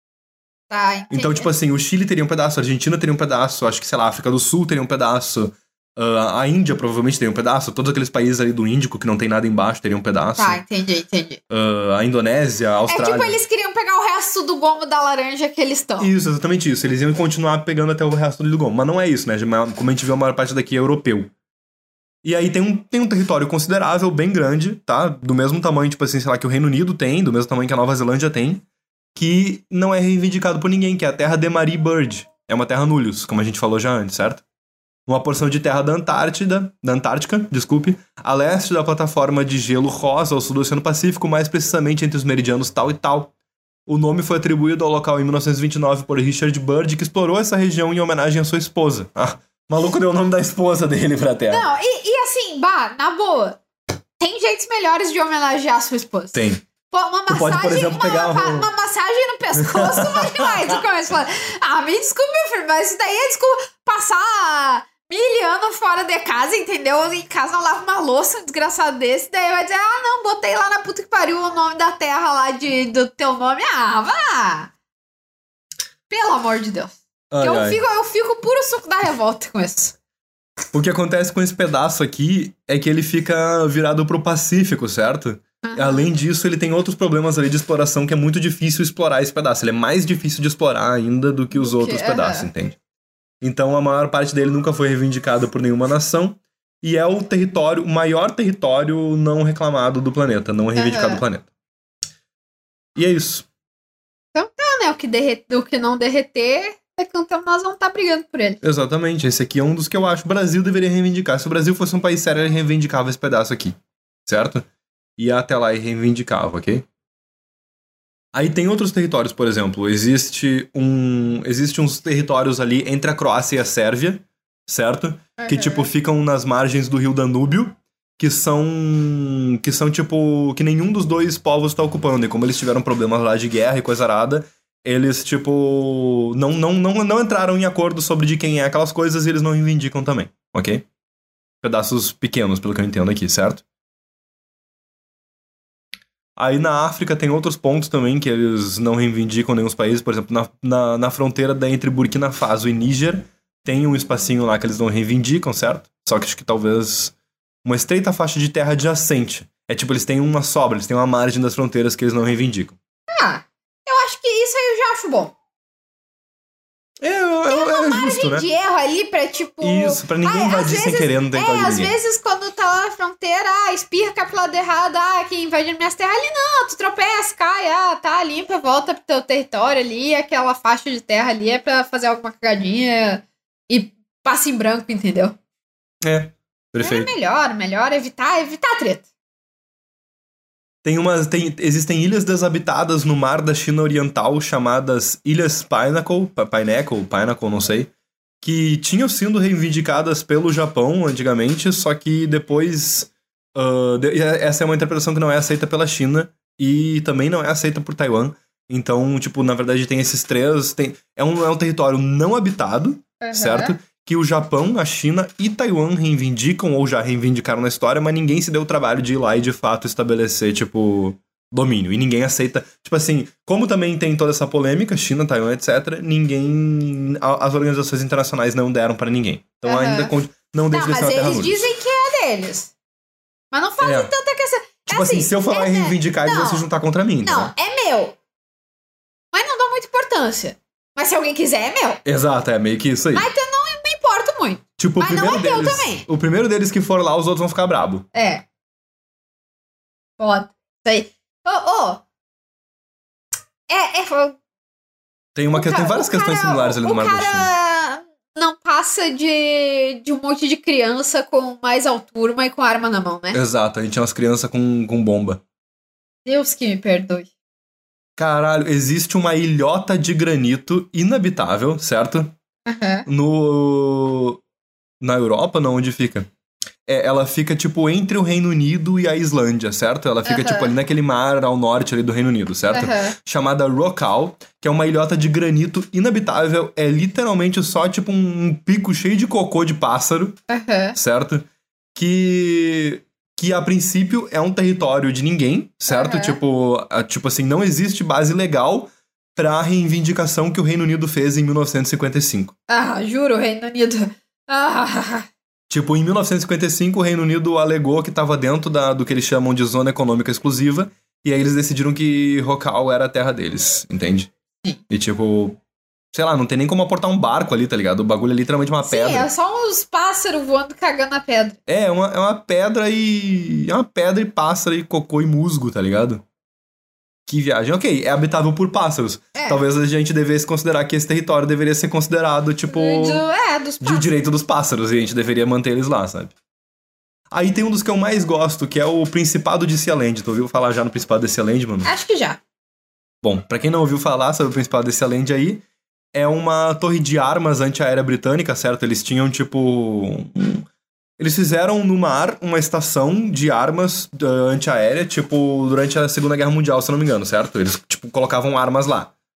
Tá, então, tipo assim, o Chile teria um pedaço, a Argentina teria um pedaço, acho que, sei lá, a África do Sul teria um pedaço, uh, a Índia provavelmente teria um pedaço, todos aqueles países ali do Índico que não tem nada embaixo teriam um pedaço. Tá, entendi, entendi. Uh, a Indonésia, a Austrália... É tipo, eles queriam pegar o resto do gomo da laranja que eles estão. Isso, exatamente isso. Eles iam continuar pegando até o resto do gomo. Mas não é isso, né? Como a gente viu, a maior parte daqui é europeu. E aí tem um, tem um território considerável, bem grande, tá? Do mesmo tamanho, tipo assim, sei lá, que o Reino Unido tem, do mesmo tamanho que a Nova Zelândia tem, que não é reivindicado por ninguém, que é a terra de Marie Byrd. É uma terra nullius, como a gente falou já antes, certo? Uma porção de terra da Antártida, da Antártica, desculpe, a leste da plataforma de gelo rosa ao sul do Oceano Pacífico, mais precisamente entre os meridianos tal e tal. O nome foi atribuído ao local em mil novecentos e vinte e nove por Richard Byrd, que explorou essa região em homenagem à sua esposa. Ah, o maluco deu o nome da esposa dele pra terra. Não, e, e assim, bah, na boa, tem jeitos melhores de homenagear a sua esposa. Tem. Pô, uma massagem, pode, por exemplo, uma, pegar uma, um... uma massagem no pescoço vai demais. Eu começo a falar, ah, me desculpe, meu filho, mas isso daí é desculpa passar mil anos fora de casa, entendeu? Em casa não lava uma louça, um desgraçado desse. Daí vai dizer, ah, não, botei lá na puta que pariu o nome da terra lá de, do teu nome. Ah, vá! Pelo amor de Deus. Ai, eu, ai. Fico, eu fico puro suco da revolta com isso. O que acontece com esse pedaço aqui é que ele fica virado pro Pacífico, certo? Uhum. Além disso, ele tem outros problemas ali de exploração que é muito difícil explorar esse pedaço. Ele é mais difícil de explorar ainda do que os do outros que, pedaços, uhum. entende? Então, a maior parte dele nunca foi reivindicada por nenhuma nação. E é o território, o maior território não reclamado do planeta, não reivindicado uhum. do planeta. E é isso. Então tá, né? O que, derrete, o que não derreter, é que então nós vamos estar brigando por ele. Exatamente. Esse aqui é um dos que eu acho que o Brasil deveria reivindicar. Se o Brasil fosse um país sério, ele reivindicava esse pedaço aqui. Certo? Ia até lá e reivindicava, ok? Aí tem outros territórios, por exemplo. Existe um, existe uns territórios ali entre a Croácia e a Sérvia, certo? Uhum. Que, tipo, ficam nas margens do rio Danúbio, que são, que são, tipo, que nenhum dos dois povos tá ocupando. E como eles tiveram problemas lá de guerra e coisa arada, eles, tipo, não, não, não, não entraram em acordo sobre de quem é aquelas coisas e eles não reivindicam também, ok? Pedaços pequenos, pelo que eu entendo aqui, certo? Aí na África tem outros pontos também que eles não reivindicam nenhum países. Por exemplo, na, na, na fronteira da, entre Burkina Faso e Níger, tem um espacinho lá que eles não reivindicam, certo? Só que acho que talvez uma estreita faixa de terra adjacente. É tipo, eles têm uma sobra, eles têm uma margem das fronteiras que eles não reivindicam. Ah, eu acho que isso aí eu já acho bom. É, é, tem uma é margem justo, né? de erro ali pra, tipo... Isso, pra ninguém invadir sem querer, não tem É, às ninguém. vezes quando tá lá na fronteira, ah, espirra cá pro lado errado, ah, quem invadindo minhas terras ali, não, tu tropeça, cai, ah, tá, limpa, volta pro teu território ali, aquela faixa de terra ali é pra fazer alguma cagadinha e passa em branco, entendeu? É, perfeito. É melhor, melhor evitar, evitar a treta. Tem umas, tem, existem ilhas desabitadas no mar da China Oriental chamadas Ilhas Pineapple, Pineapple, Pineapple, não sei, que tinham sido reivindicadas pelo Japão antigamente, só que depois... Uh, de, essa é uma interpretação que não é aceita pela China e também não é aceita por Taiwan. Então, tipo, na verdade tem esses três... Tem, é, um, é um território não habitado, uhum. certo? Que o Japão, a China e Taiwan reivindicam ou já reivindicaram na história, mas ninguém se deu o trabalho de ir lá e de fato estabelecer, tipo, domínio. E ninguém aceita... Tipo assim, como também tem toda essa polêmica, China, Taiwan, etcétera, ninguém... As organizações internacionais não deram pra ninguém. Então uhum. ainda não deixa de ser uma terra mas eles dizem que é deles. Mas não fazem é. tanta questão. Tipo é assim, assim, se eu for lá é, e reivindicar, eles vão se juntar contra mim. Não, tá? é meu. Mas não dá muita importância. Mas se alguém quiser, é meu. Exato, é meio que isso aí. Mas então não me importo muito. Tipo, o mas primeiro não é deles, teu também. O primeiro deles que for lá, os outros vão ficar brabo. É. Foda. Isso aí. Ô, oh, ô. Oh. É, é... Tem, uma, que, cara, tem várias questões cara, similares ali no Mar da China. O cara não passa de, de um monte de criança com mais altura, mas com arma na mão, né? Exato, a gente tinha umas crianças com, com bomba. Deus que me perdoe. Caralho, existe uma ilhota de granito inabitável, certo? Uhum. No... Na Europa, não, onde fica? É, ela fica, tipo, entre o Reino Unido e a Islândia, certo? Ela fica, uhum. tipo, ali naquele mar ao norte ali do Reino Unido, certo? Uhum. Chamada Rockall, que é uma ilhota de granito inabitável. É literalmente só, tipo, um pico cheio de cocô de pássaro, uhum. certo? Que... Que, a princípio, é um território de ninguém, certo? Uhum. Tipo, tipo assim, não existe base legal pra reivindicação que o Reino Unido fez em mil novecentos e cinquenta e cinco. Ah, juro, o Reino Unido... Ah... Tipo, em mil novecentos e cinquenta e cinco, o Reino Unido alegou que estava dentro da, do que eles chamam de zona econômica exclusiva, e aí eles decidiram que Rockall era a terra deles, entende? Sim. E tipo, sei lá, não tem nem como aportar um barco ali, tá ligado? O bagulho é literalmente uma Sim, pedra. Sim, é só uns pássaros voando cagando na pedra. É, é uma, é uma pedra e... É uma pedra e pássaro e cocô e musgo, tá ligado? Que viagem. Ok, é habitável por pássaros. É. Talvez a gente devesse considerar que esse território deveria ser considerado, tipo... Do, é, dos de direito dos pássaros, e a gente deveria manter eles lá, sabe? Aí tem um dos que eu mais gosto, que é o Principado de Sealand. Tu ouviu falar já no Principado de Sealand, mano? Acho que já. Bom, pra quem não ouviu falar sobre o Principado de Sealand aí, é uma torre de armas antiaérea britânica, certo? Eles tinham, tipo... Um... Eles fizeram no mar uma estação de armas uh, antiaérea, tipo, durante a Segunda Guerra Mundial, se eu não me engano, certo? Eles, tipo, colocavam armas lá.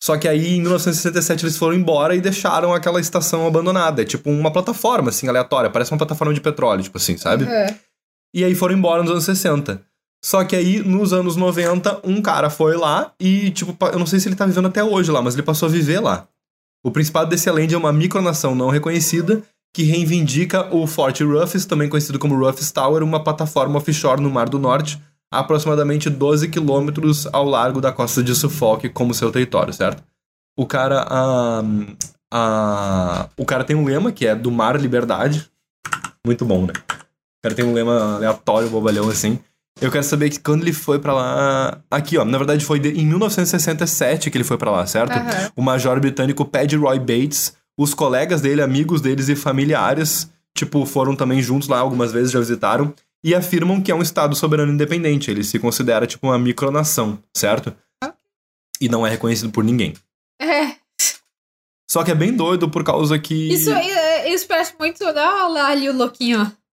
Só que aí, em mil novecentos e sessenta e sete, eles foram embora e deixaram aquela estação abandonada. É tipo uma plataforma, assim, aleatória. Parece uma plataforma de petróleo, tipo assim, sabe? Uhum. E aí foram embora nos anos sessenta. Só que aí, nos anos noventa, um cara foi lá e, tipo, eu não sei se ele tá vivendo até hoje lá, mas ele passou a viver lá. O Principado desse Land é uma micronação não reconhecida que reivindica o Forte Ruffs, também conhecido como Ruffs Tower, uma plataforma offshore no Mar do Norte, a aproximadamente doze quilômetros ao largo da costa de Suffolk como seu território, certo? O cara, a, a, o cara tem um lema que é do mar liberdade. Muito bom, né? O cara tem um lema aleatório, bobalhão, assim. Eu quero saber que quando ele foi pra lá... Aqui, ó. Na verdade, foi de, em mil novecentos e sessenta e sete que ele foi pra lá, certo? Uhum. O major britânico Paddy Roy Bates, os colegas dele, amigos deles e familiares, tipo, foram também juntos lá, algumas vezes já visitaram, e afirmam que é um estado soberano independente. Ele se considera, tipo, uma micronação, certo? Uhum. E não é reconhecido por ninguém. É. Só que é bem doido por causa que... Isso, isso parece muito... Olha lá ali o louquinho, ó.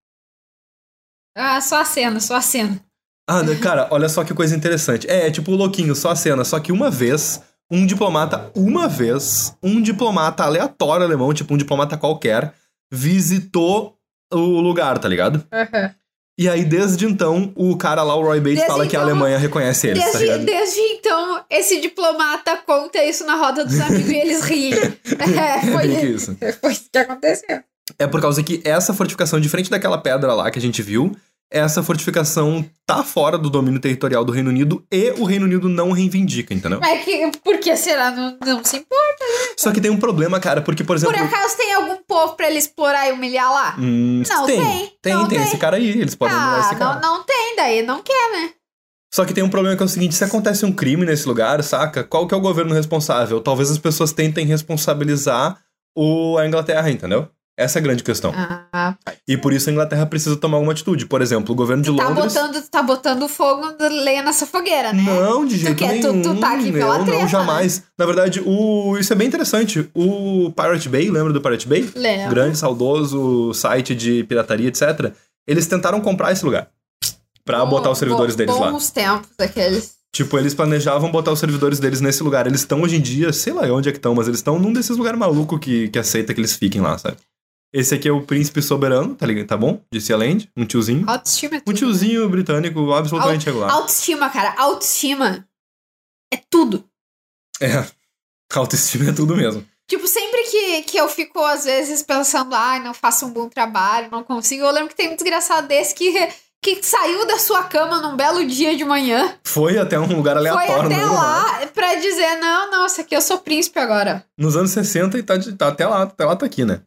Ah, só a cena, só a cena. Ah, cara, olha só que coisa interessante. É, é tipo o louquinho, só a cena. Só que uma vez, um diplomata, uma vez, um diplomata aleatório alemão, tipo um diplomata qualquer, visitou o lugar, tá ligado? Uhum. E aí, desde então, o cara lá, o Roy Bates, desde fala então, que a Alemanha reconhece eles, desde, tá ligado? Desde então, esse diplomata conta isso na roda dos amigos e eles riem. É, foi, que isso. foi isso que aconteceu. É por causa que essa fortificação, diferente daquela pedra lá que a gente viu, essa fortificação tá fora do domínio territorial do Reino Unido e o Reino Unido não reivindica, entendeu? Mas que, por que será? Não, não se importa, né? Só que tem um problema, cara, porque, por exemplo... Por acaso tem algum povo pra ele explorar e humilhar lá? Hum, não, tem. Tem, tem, não tem tem. esse cara aí, eles podem ah, humilhar esse cara. Não, não tem, daí não quer, né? Só que tem um problema que é o seguinte, se acontece um crime nesse lugar, saca? Qual que é o governo responsável? Talvez as pessoas tentem responsabilizar o, a Inglaterra, entendeu? Essa é a grande questão. Ah, e por isso a Inglaterra precisa tomar alguma atitude. Por exemplo, o governo de tu tá Londres... Botando, tu tá botando fogo, lenha nessa fogueira, né? Não, de jeito tu quer, nenhum. Tu, tu tá aqui pela não, treta, não, jamais. Né? Na verdade, o... isso é bem interessante. O Pirate Bay, lembra do Pirate Bay? Lembro. Grande, saudoso site de pirataria, etcétera. Eles tentaram comprar esse lugar. Pra bom, botar os servidores bom, deles lá. Bons tempos, aqueles... Tipo, eles planejavam botar os servidores deles nesse lugar. Eles estão hoje em dia, sei lá onde é que estão, mas eles estão num desses lugares malucos que, que aceita que eles fiquem lá, sabe? Esse aqui é o príncipe soberano, tá ligado? Tá bom? De Sea Land, um tiozinho. Autoestima é tudo. Um tiozinho britânico absolutamente Aut- regular. Autoestima, cara. Autoestima é tudo. É. Autoestima é tudo mesmo. Tipo, sempre que, que eu fico, às vezes, pensando, ai, ah, não faço um bom trabalho, não consigo, eu lembro que tem um desgraçado desse que... que saiu da sua cama num belo dia de manhã. Foi até um lugar aleatório. Foi até não, lá não. Pra dizer, não, não, isso aqui eu sou príncipe agora. Nos anos sessenta e tá, tá até lá, até lá tá aqui, né?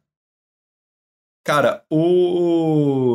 Cara, o...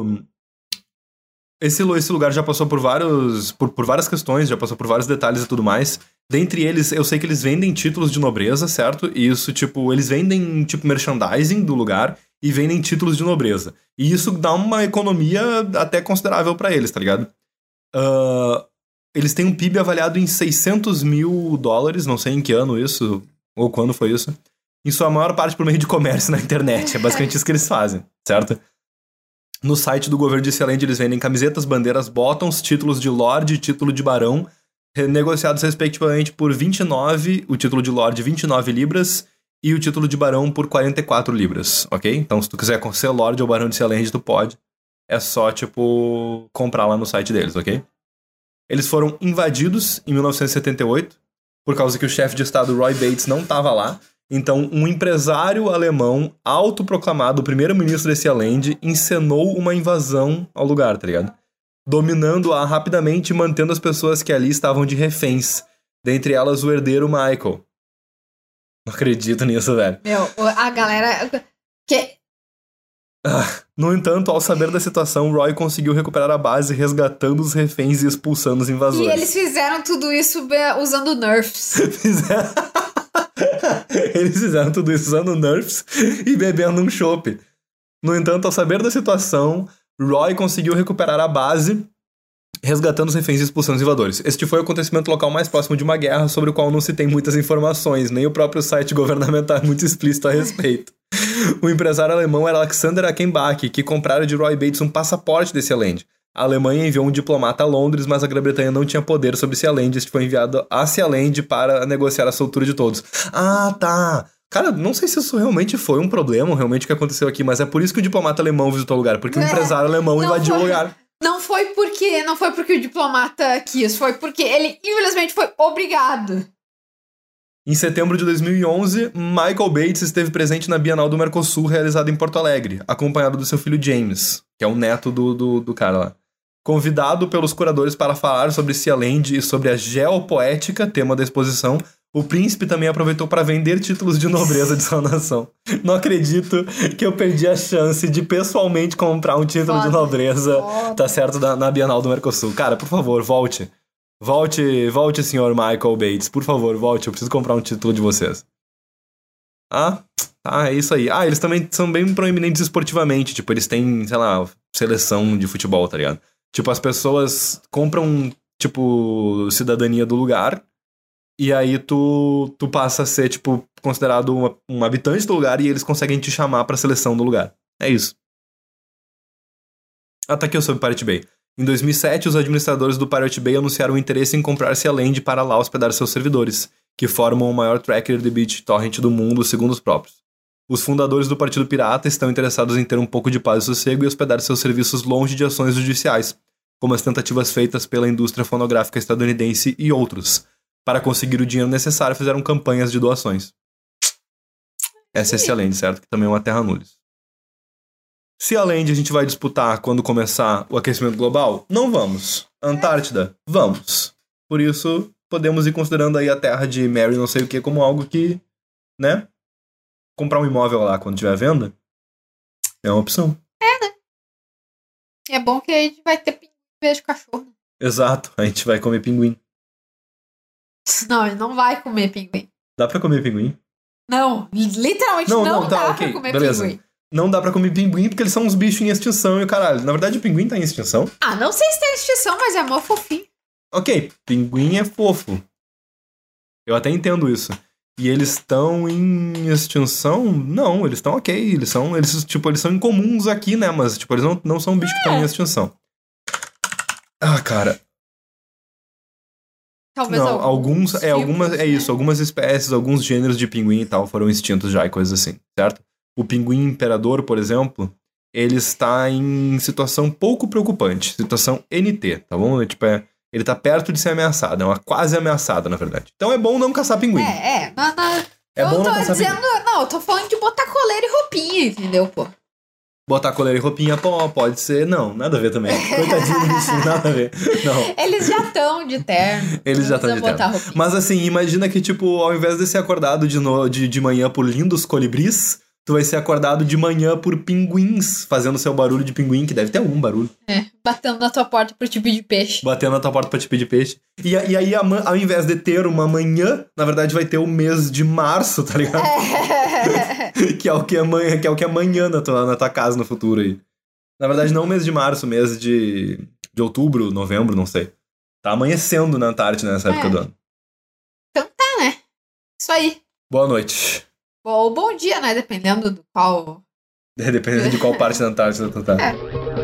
Esse, esse lugar já passou por vários por, por várias questões, já passou por vários detalhes e tudo mais. Dentre eles, eu sei que eles vendem títulos de nobreza, certo? E isso, tipo, eles vendem, tipo, merchandising do lugar e vendem títulos de nobreza. E isso dá uma economia até considerável pra eles, tá ligado? Uh, eles têm um P I B avaliado em seiscentos mil dólares, não sei em que ano isso, ou quando foi isso. Em sua maior parte por meio de comércio na internet. É basicamente isso que eles fazem, certo? No site do governo de Sea Land, eles vendem camisetas, bandeiras, bottoms, títulos de Lorde e título de Barão, negociados respectivamente por vinte e nove, o título de Lorde vinte e nove libras e o título de Barão por quarenta e quatro libras, ok? Então, se tu quiser ser Lorde ou Barão de Sea Land, tu pode. É só, tipo, comprar lá no site deles, ok? Eles foram invadidos em mil novecentos e setenta e oito, por causa que o chefe de estado Roy Bates não estava lá. Então, um empresário alemão autoproclamado primeiro-ministro de Sea Land encenou uma invasão ao lugar, tá ligado? Dominando-a rapidamente e mantendo as pessoas que ali estavam de reféns. Dentre elas, o herdeiro Michael. Não acredito nisso, velho. Meu, a galera... Que... Ah, no entanto, ao saber da situação, Roy conseguiu recuperar a base, resgatando os reféns e expulsando os invasores. E eles fizeram tudo isso usando nerfs. Fizeram... Eles fizeram tudo isso usando nerfs e bebendo um chopp. No entanto, ao saber da situação, Roy conseguiu recuperar a base, resgatando os reféns e expulsando os invasores. Este foi o acontecimento local mais próximo de uma guerra, sobre o qual não se tem muitas informações, nem o próprio site governamental é muito explícito a respeito. O empresário alemão era Alexander Achenbach, que comprara de Roy Bates um passaporte de Sea Land. A Alemanha enviou um diplomata a Londres, mas a Grã-Bretanha não tinha poder sobre Sealand. Este foi enviado a Sealand para negociar a soltura de todos. Ah, tá. Cara, não sei se isso realmente foi um problema, realmente o que aconteceu aqui, mas é por isso que o diplomata alemão visitou o lugar, porque é, o empresário alemão invadiu foi, o lugar. Não foi porque, não foi porque o diplomata quis, foi porque ele, infelizmente, foi obrigado. Em setembro de dois mil e onze, Michael Bates esteve presente na Bienal do Mercosul, realizada em Porto Alegre, acompanhado do seu filho James, que é o neto do, do, do cara lá. Convidado pelos curadores para falar sobre Sealand e sobre a geopoética, tema da exposição, o príncipe também aproveitou para vender títulos de nobreza de sua nação. Não acredito que eu perdi a chance de pessoalmente comprar um título foda, de nobreza, foda. Tá certo, na, na Bienal do Mercosul. Cara, por favor, volte. Volte, volte, senhor Michael Bates. Por favor, volte. Eu preciso comprar um título de vocês. Ah, tá, é isso aí. Ah, eles também são bem proeminentes esportivamente. Tipo, eles têm, sei lá, seleção de futebol, tá ligado? Tipo, as pessoas compram, tipo, cidadania do lugar, e aí tu, tu passa a ser, tipo, considerado uma, um habitante do lugar, e eles conseguem te chamar pra seleção do lugar. É isso. Ah, tá aqui sobre Pirate Bay. Em dois mil e sete, os administradores do Pirate Bay anunciaram o interesse em comprar Sealand para lá hospedar seus servidores, que formam o maior tracker de BitTorrent do mundo, segundo os próprios. Os fundadores do Partido Pirata estão interessados em ter um pouco de paz e sossego e hospedar seus serviços longe de ações judiciais, como as tentativas feitas pela indústria fonográfica estadunidense e outros. Para conseguir o dinheiro necessário, fizeram campanhas de doações. Essa é Sealand, certo? Que também é uma terra nullis. Sealand a gente vai disputar quando começar o aquecimento global? Não vamos. Antártida? Vamos. Por isso, podemos ir considerando aí a terra de Mary não sei o que como algo que, né? Comprar um imóvel lá quando tiver à venda é uma opção. É, né? É bom que a gente vai ter pinguim em vez de cachorro. Exato, a gente vai comer pinguim. Não, ele não vai comer pinguim. Dá pra comer pinguim? Não, literalmente não, não, não tá, dá okay, pra comer beleza. pinguim. Não dá pra comer pinguim porque eles são uns bichos em extinção e o caralho. Na verdade, o pinguim tá em extinção. Ah, não sei se tá em extinção, mas é mó fofinho. Ok, pinguim é fofo. Eu até entendo isso. E eles estão em extinção? Não, eles estão ok. Eles são, eles, tipo, eles são incomuns aqui, né? Mas, tipo, eles não, não são bichos é. que estão em extinção. Ah, cara. Talvez não, alguns, alguns é, algumas, né? é isso. Algumas espécies, alguns gêneros de pinguim e tal foram extintos já e coisas assim, certo? O pinguim imperador, por exemplo, ele está em situação pouco preocupante. Situação N T, tá bom? Tipo, é... Ele tá perto de ser ameaçado, é uma quase ameaçada, na verdade. Então é bom não caçar pinguim. É, é. Mas, mas é eu bom tô não caçar dizendo, pinguim. Não, eu tô falando de botar coleira e roupinha, entendeu, pô? Botar coleira e roupinha, pô, pode ser. Não, nada a ver também. Coitadinho do bichinho, nada a ver. Não. Eles já estão de terno. Eles já estão de terno. Roupinha. Mas assim, imagina que, tipo, ao invés de ser acordado de, no, de, de manhã por lindos colibris, tu vai ser acordado de manhã por pinguins, fazendo seu barulho de pinguim, que deve ter algum barulho. É, batendo na tua porta pra te pedir peixe. Batendo na tua porta pra te pedir peixe. E, e aí, ao invés de ter uma manhã, na verdade vai ter o mês de março, tá ligado? É. que, é o que, é manhã, que é o que é manhã na tua, na tua casa no futuro aí. Na verdade, não o mês de março, mês de, de outubro, novembro, não sei. Tá amanhecendo na Antártida nessa época é. do ano. Então tá, né? Isso aí. Boa noite. Ou bom dia, né? Dependendo do qual... Dependendo de qual parte da Antártida tu tá. É.